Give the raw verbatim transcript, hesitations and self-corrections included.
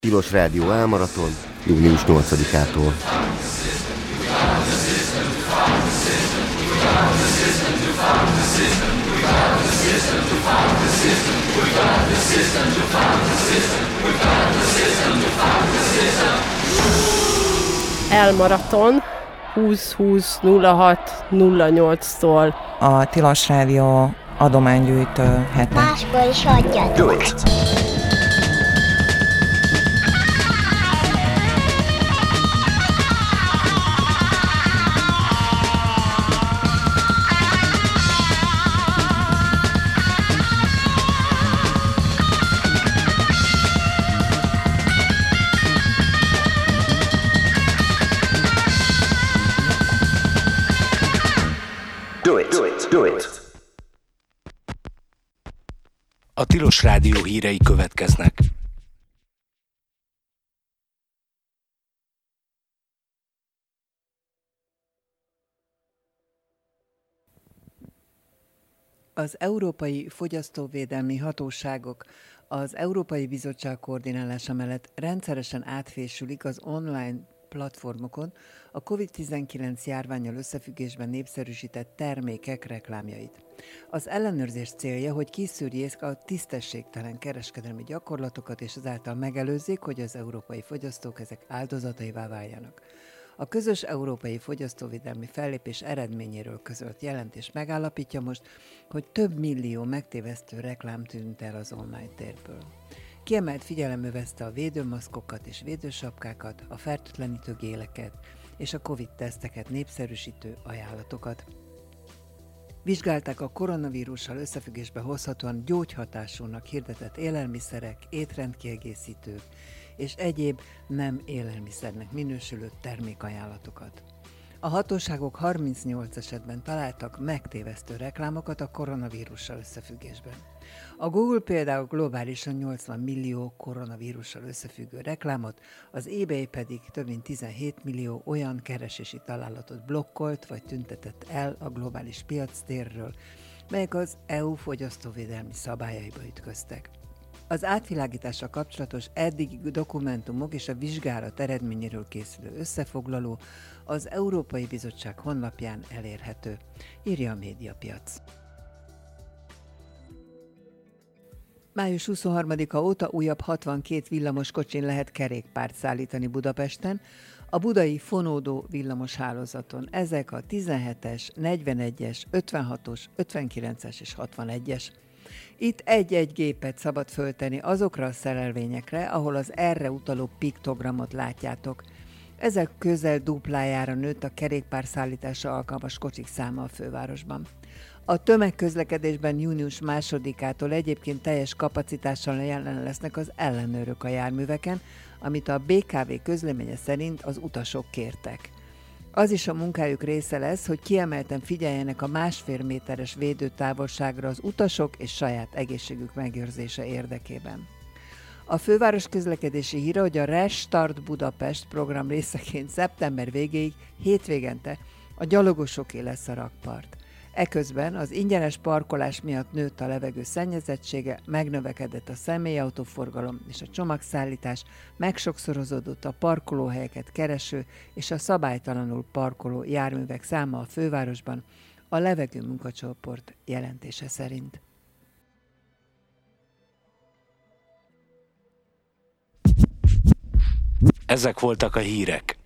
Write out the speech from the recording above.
Tilos Rádió Álmaraton, június nyolcadikától. Elmaraton húsz húsz nulla hat nulla nyolctól. A Tilos Rádió adománygyűjtő hete. Máskor is adjatok. Do it, do it, do it. A Tilos Rádió hírei következnek. Az Európai Fogyasztóvédelmi Hatóságok az Európai Bizottság koordinálása mellett rendszeresen átfésülik az online platformokon a kovid tizenkilenc járvánnyal összefüggésben népszerűsített termékek reklámjait. Az ellenőrzés célja, hogy kiszűrjék a tisztességtelen kereskedelmi gyakorlatokat, és ezáltal megelőzzék, hogy az európai fogyasztók ezek áldozataivá váljanak. A közös európai fogyasztóvédelmi fellépés eredményéről közölt jelentés megállapítja most, hogy több millió megtévesztő reklám tűnt el az online térből. Kiemelt figyelem övezte a védőmaszkokat és védősapkákat, a fertőtlenítő géleket és a Covid-teszteket népszerűsítő ajánlatokat. Vizsgálták a koronavírussal összefüggésbe hozhatóan gyógyhatásúnak hirdetett élelmiszerek, étrendkiegészítők és egyéb nem élelmiszernek minősülő termékajánlatokat. A hatóságok harmincnyolc esetben találtak megtévesztő reklámokat a koronavírussal összefüggésben. A Google például globálisan nyolcvan millió koronavírussal összefüggő reklámot, az eBay pedig több mint tizenhét millió olyan keresési találatot blokkolt vagy tüntetett el a globális piactérről, melyek az é u fogyasztóvédelmi szabályaiba ütköztek. Az átvilágítással kapcsolatos eddigi dokumentumok és a vizsgálat eredményéről készülő összefoglaló az Európai Bizottság honlapján elérhető, írja a Médiapiac. május huszonharmadika óta újabb hatvankét villamoskocsin lehet kerékpárt szállítani Budapesten, a budai fonódó villamos hálózaton. Ezek a tizenhetes, negyvenegyes, ötvenhatos, ötvenkilences és hatvanegyes. Itt egy-egy gépet szabad föltenni azokra a szerelvényekre, ahol az erre utaló piktogramot látjátok. Ezek közel duplájára nőtt a kerékpárszállításra alkalmas kocsik száma a fővárosban. A tömegközlekedésben június másodikától egyébként teljes kapacitással jelen lesznek az ellenőrök a járműveken, amit a bé ká vé közleménye szerint az utasok kértek. Az is a munkájuk része lesz, hogy kiemelten figyeljenek a másfél méteres védőtávolságra az utasok és saját egészségük megőrzése érdekében. A főváros közlekedési híre, hogy a Restart Budapest program részeként szeptember végéig hétvégente a gyalogosoké lesz a rakpart. Eközben az ingyenes parkolás miatt nőtt a levegő szennyezettsége, megnövekedett a személyautóforgalom és a csomagszállítás, megsokszorozódott a parkolóhelyeket kereső és a szabálytalanul parkoló járművek száma a fővárosban, a levegő munkacsoport jelentése szerint. Ezek voltak a hírek.